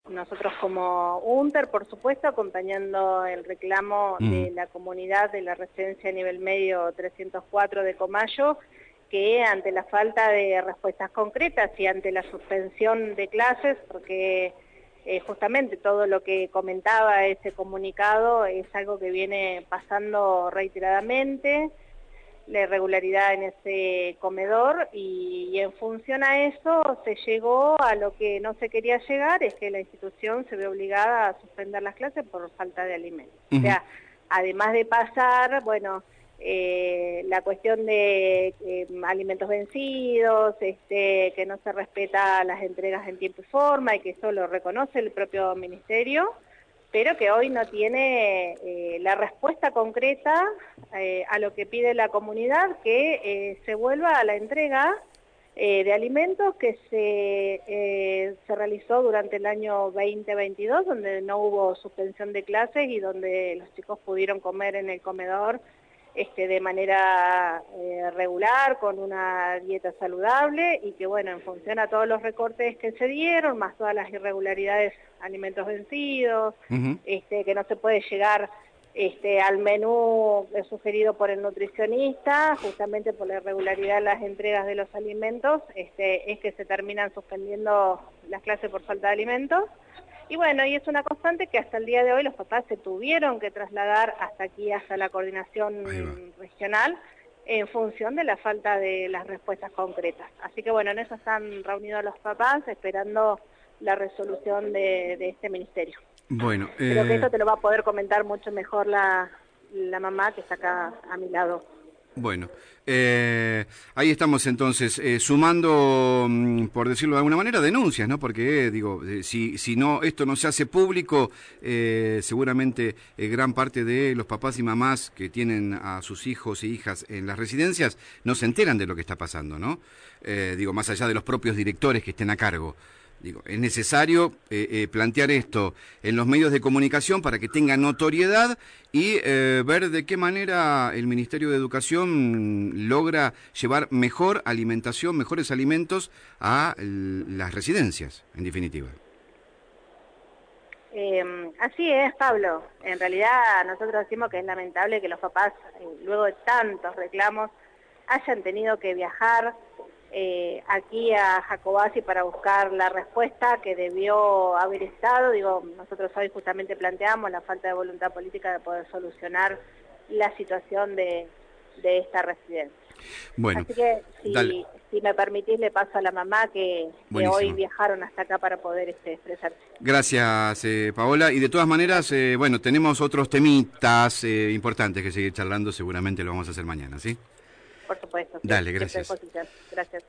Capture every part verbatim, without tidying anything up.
nosotros como UNTER, por supuesto, acompañando el reclamo mm. de la comunidad de la residencia a nivel medio trescientos cuatro de Comayo, que ante la falta de respuestas concretas y ante la suspensión de clases, porque eh, justamente todo lo que comentaba ese comunicado es algo que viene pasando reiteradamente, la irregularidad en ese comedor, y, y en función a eso se llegó a lo que no se quería llegar, es que la institución se ve obligada a suspender las clases por falta de alimentos. Uh-huh. O sea, además de pasar, bueno, eh, la cuestión de eh, alimentos vencidos, este, que no se respeta las entregas en tiempo y forma, y que eso lo reconoce el propio ministerio, pero que hoy no tiene eh, la respuesta concreta eh, a lo que pide la comunidad, que eh, se vuelva a la entrega eh, de alimentos que se, eh, se realizó durante el año veinte veintidós, donde no hubo suspensión de clases y donde los chicos pudieron comer en el comedor este, de manera eh, regular, con una dieta saludable, y que bueno, en función a todos los recortes que se dieron, más todas las irregularidades, alimentos vencidos, uh-huh. este, que no se puede llegar este, al menú sugerido por el nutricionista, justamente por la irregularidad de las entregas de los alimentos, este, es que se terminan suspendiendo las clases por falta de alimentos. Y bueno, y es una constante que hasta el día de hoy los papás se tuvieron que trasladar hasta aquí, hasta la coordinación regional, en función de la falta de las respuestas concretas. Así que bueno, en eso están reunidos los papás, esperando la resolución de, de este ministerio. Bueno, eh... creo que eso te lo va a poder comentar mucho mejor la, la mamá que está acá a mi lado. Bueno, eh, ahí estamos entonces eh, sumando, por decirlo de alguna manera, denuncias, ¿no? Porque, eh, digo, eh, si si no esto no se hace público, eh, seguramente eh, gran parte de los papás y mamás que tienen a sus hijos e hijas en las residencias no se enteran de lo que está pasando, ¿no? Eh, digo, más allá de los propios directores que estén a cargo. Digo, es necesario eh, eh, plantear esto en los medios de comunicación para que tenga notoriedad y eh, ver de qué manera el Ministerio de Educación logra llevar mejor alimentación, mejores alimentos a las residencias, en definitiva. Eh, así es, Pablo. En realidad nosotros decimos que es lamentable que los papás, eh, luego de tantos reclamos, hayan tenido que viajar Eh, aquí a Jacobasi para buscar la respuesta que debió haber estado. Digo, nosotros hoy justamente planteamos la falta de voluntad política de poder solucionar la situación de, de esta residencia. Bueno, así que si, si me permitís le paso a la mamá que, que hoy viajaron hasta acá para poder este, expresarse. Gracias, eh, Paola. Y de todas maneras, eh, bueno, tenemos otros temitas eh, importantes que seguir charlando, seguramente lo vamos a hacer mañana, ¿sí? Por supuesto. Sí, dale, gracias. Gracias.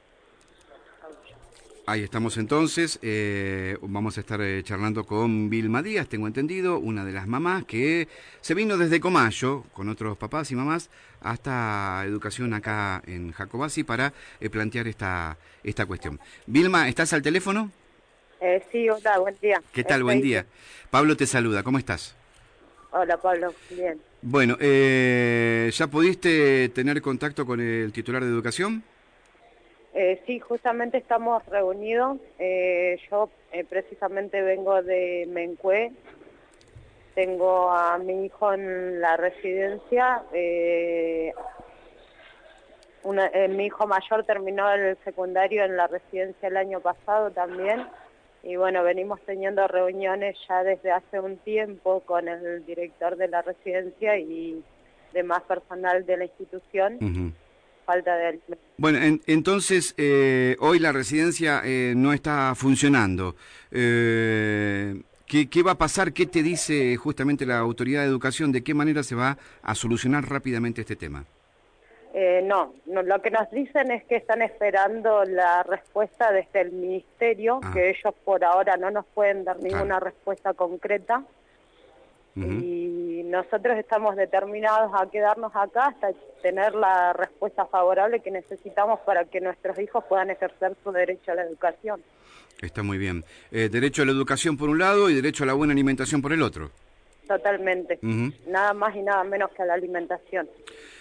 Ahí estamos entonces, eh, vamos a estar eh, charlando con Vilma Díaz, tengo entendido, una de las mamás que se vino desde Comayo, con otros papás y mamás, hasta educación acá en Jacobasi para eh, plantear esta, esta cuestión. Vilma, ¿estás al teléfono? Eh, sí, hola, buen día. ¿Qué tal? Buen día. Pablo te saluda, ¿cómo estás? Hola, Pablo, bien. Bueno, eh, ¿ya pudiste tener contacto con el titular de educación? Eh, sí, justamente estamos reunidos. Eh, yo eh, precisamente vengo de Mencué. Tengo a mi hijo en la residencia. Eh, una, eh, mi hijo mayor terminó el secundario en la residencia el año pasado también. Y bueno, venimos teniendo reuniones ya desde hace un tiempo con el director de la residencia y demás personal de la institución. Uh-huh. Falta de alimentos. Bueno, en, entonces, eh, hoy la residencia eh, no está funcionando. Eh, ¿qué, ¿Qué va a pasar? ¿Qué te dice justamente la autoridad de educación? ¿De qué manera se va a solucionar rápidamente este tema? Eh, no, no, lo que nos dicen es que están esperando la respuesta desde el ministerio, ah. que ellos por ahora no nos pueden dar ninguna claro. respuesta concreta. Uh-huh. Y nosotros estamos determinados a quedarnos acá hasta tener la respuesta favorable que necesitamos para que nuestros hijos puedan ejercer su derecho a la educación. Está muy bien. Eh, derecho a la educación por un lado y derecho a la buena alimentación por el otro. Totalmente. Uh-huh. Nada más y nada menos que a la alimentación.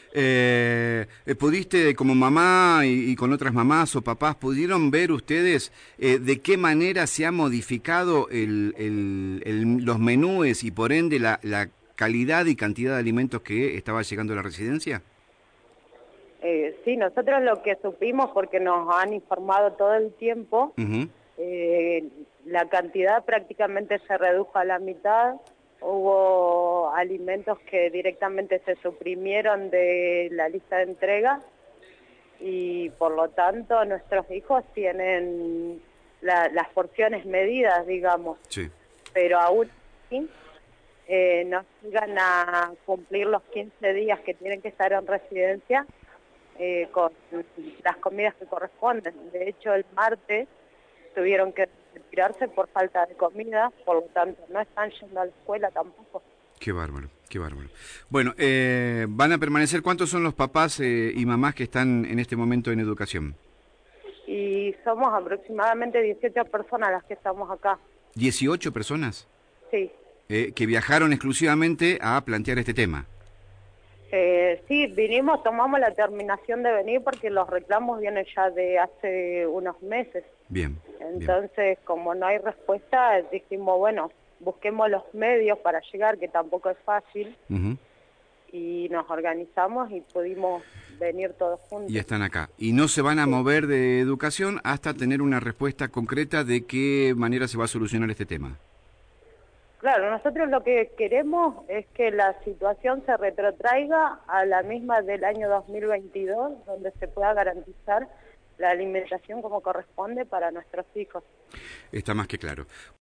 Eh, ¿Pudiste, como mamá y, y con otras mamás o papás, pudieron ver ustedes eh, de qué manera se ha modificado el, el, el, los menúes y por ende la, la calidad y cantidad de alimentos que estaba llegando a la residencia? Eh, sí, nosotros lo que supimos, porque nos han informado todo el tiempo, uh-huh. eh, la cantidad prácticamente se redujo a la mitad. Hubo alimentos que directamente se suprimieron de la lista de entrega y por lo tanto nuestros hijos tienen la, las porciones medidas, digamos, sí. Pero aún así eh, no llegan a cumplir los quince días que tienen que estar en residencia eh, con las comidas que corresponden. De hecho, el martes tuvieron que retirarse por falta de comida, por lo tanto no están yendo a la escuela tampoco. Qué bárbaro, qué bárbaro. Bueno, eh, ¿van a permanecer? ¿Cuántos son los papás eh, y mamás que están en este momento en educación? Y somos aproximadamente dieciocho personas las que estamos acá. ¿dieciocho personas? Sí. Eh, que viajaron exclusivamente a plantear este tema. Eh, sí, vinimos, tomamos la determinación de venir porque los reclamos vienen ya de hace unos meses. Bien. Entonces, bien. como no hay respuesta, dijimos, bueno, busquemos los medios para llegar, que tampoco es fácil, uh-huh. y nos organizamos y pudimos venir todos juntos. Y están acá. Y no se van a sí. mover de educación hasta tener una respuesta concreta de qué manera se va a solucionar este tema. Claro, nosotros lo que queremos es que la situación se retrotraiga a la misma del año dos mil veintidós, donde se pueda garantizar la alimentación como corresponde para nuestros hijos. Está más que claro.